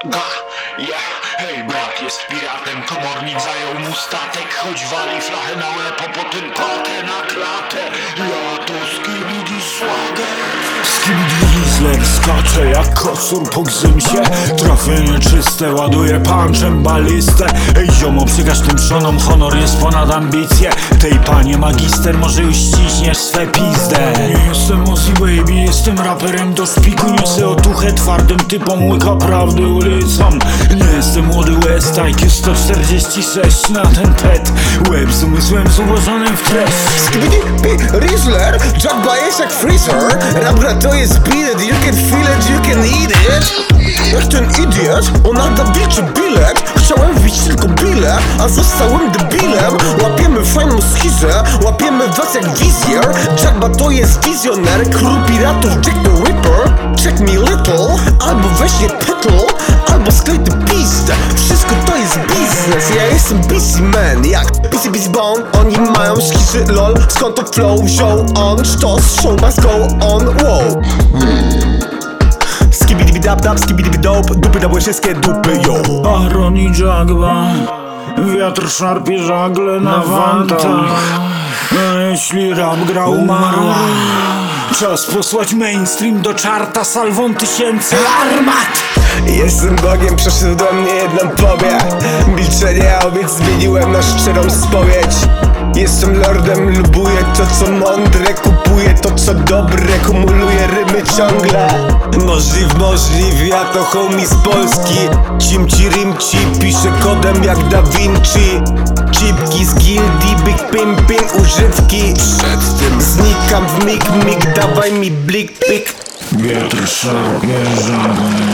Hej, brat jest piratem, komornik zajął mu statek, choć wali flachę na łeb, potem patę na klatę. Ja to Skibidi Swagger. Skibidi Rizler skacze jak kocur po gzymsie. Trafienie czyste, ładuje punchem balistę. Ej ziomo, przykaż tym trzonom, honor jest ponad ambicje. Tej panie magister, może już ściśniesz swe pizdę. Nie jestem Ozzy Baby, jestem raperem do szpiku. Niosę otuchę twardym typom, łyka prawdy ulicą. Nie jestem młody West, IQ 146 na ten pet. Łeb z umysłem zubożonym w treść. Skibidi Rizler, Jabba jest jak Freezer. Rap gra to jest beat, you can feel it, you can eat it. Jak ten idiot, on nada wilczy bilet. Chciałem wbić tylko bile, a zostałem debilem. Łapiemy fajną schizę, łapiemy was jak wizjer. Jabba to jest wizjoner, król piratów Jack the Ripper. Check me little, albo weź je pytl, albo sklej ty pizdę. Wszystko to jest biznes, ja jestem busy man. Jak busy bone, oni mają schizy lol. Skąd to flow wziął on? Sztos, show must go on, wow. Skibidi dab dab, skibidi dope. Dupy dabły wszystkie dupy, yo. Aaron i Jagba, wiatr szarpie żagle na wantach. A jeśli rap gra umarła, czas posłać mainstream do czarta salwą tysięcy armat. Jestem Bogiem, przeszedł do mnie jedną powie. Milczenie owiec zmieniłem na szczerą spowiedź. Jestem lordem, lubuję to co mądre, kupuję to co dobre, kumuluję rymy ciągle. Możliw, ja to homie z Polski. Cimci rimci, piszę kodem jak Da Vinci. Cipki z gildii, big pimpin, używki. Przed tym znikam w mig, dawaj mi blik, pik. Wiatr szarpie żagle